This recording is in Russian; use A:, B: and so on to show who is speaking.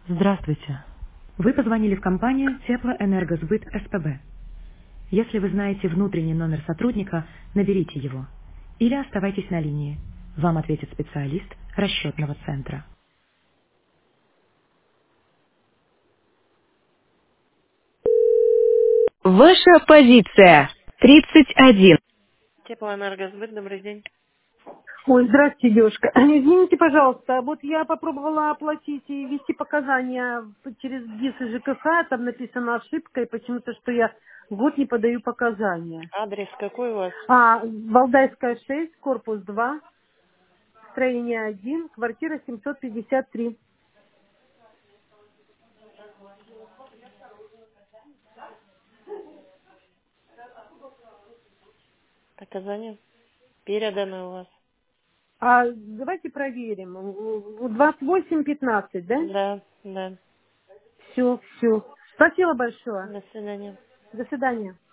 A: Здравствуйте. Вы позвонили в компанию Теплоэнергосбыт СПБ. Если вы знаете внутренний номер сотрудника, наберите его. Или оставайтесь на линии. Вам ответит специалист расчетного центра.
B: Ваша позиция 31.
C: Теплоэнергосбыт, добрый день.
D: Ой, здравствуйте, девушка. Извините, пожалуйста, вот я попробовала оплатить и ввести показания через ГИС и ЖКХ, там написана ошибка, и почему-то, что я год не подаю показания.
C: Адрес какой у вас?
D: Валдайская 6, корпус 2, строение 1, квартира 753.
C: Показания переданы у вас.
D: Давайте проверим. 2815, да?
C: Да, да.
D: Все, все. Спасибо большое.
C: До свидания.
D: До свидания.